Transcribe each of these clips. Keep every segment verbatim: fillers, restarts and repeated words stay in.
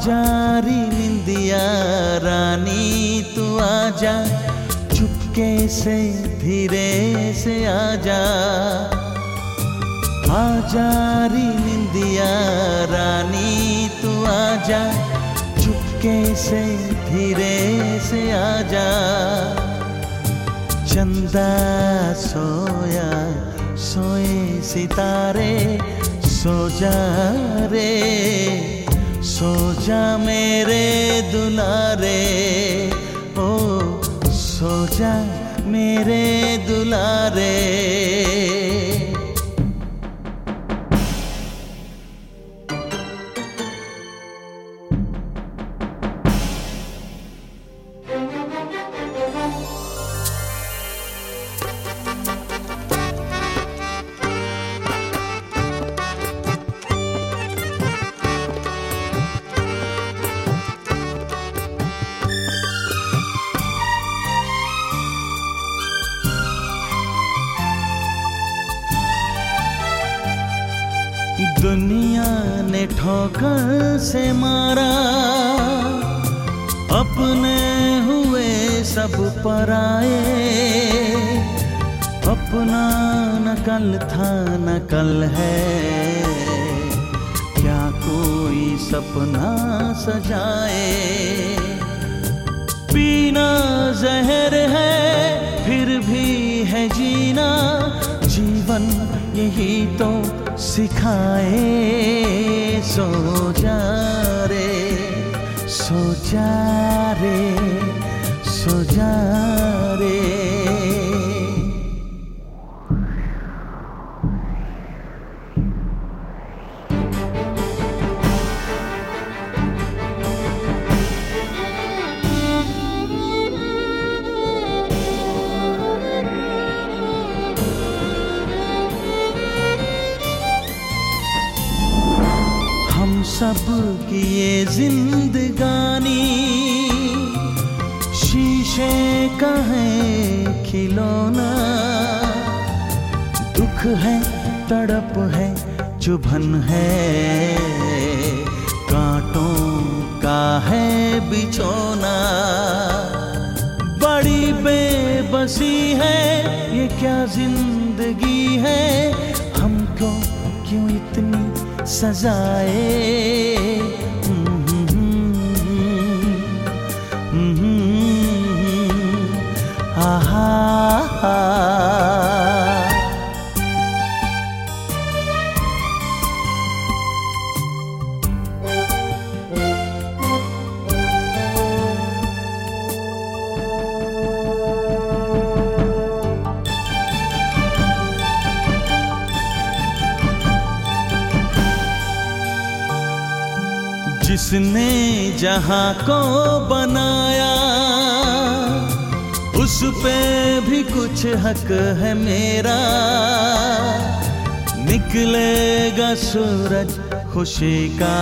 आजा री निंदिया रानी तू आजा, चुपके से धीरे से आजा। आजा री निंदिया रानी तू आजा, चुपके से धीरे से आजा। चंदा सोया सोए सितारे, सो जा रे सो जा मेरे दुलारे, ओ सो जा मेरे दुलारे। दुनिया ने ठोकर से मारा, अपने हुए सब पराए। अपना न कल था न कल है, क्या कोई सपना सजाए। पीना जहर है फिर भी है जीना, जीवन यही तो सिखाए। सो जा रे सो जा रे सो जा रे। सब की ये जिंदगानी शीशे का है खिलौना। दुख है तड़प है चुभन है, कांटों का है बिछोना। बड़ी बेबसी है ये क्या जिंदगी है, हमको क्यों इतनी सजाए। आहा जिसने जहां को बनाया, उस पे भी कुछ हक है मेरा। निकलेगा सूरज खुशी का,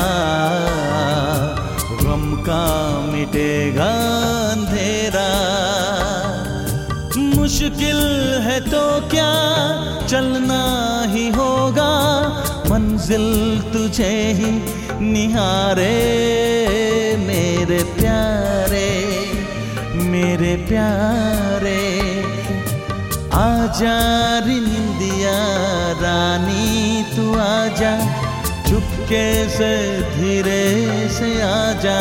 गम का मिटेगा अंधेरा। मुश्किल है तो क्या चलना ही होगा, मंजिल तुझे ही निहारे। मेरे प्यारे मेरे प्यारे, आजा री निंदिया रानी तू आजा, चुपके से धीरे से आजा।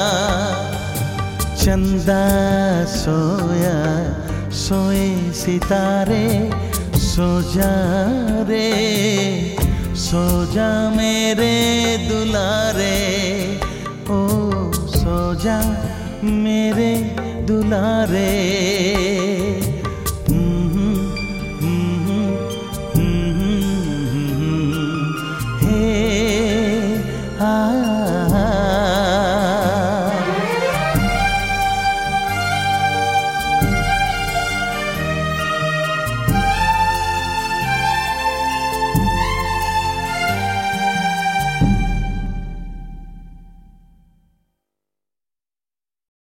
चंदा सोया सोए सितारे, सो जा रे सो जा मेरे दुलारे, ओ सो जा मेरे दुलारे।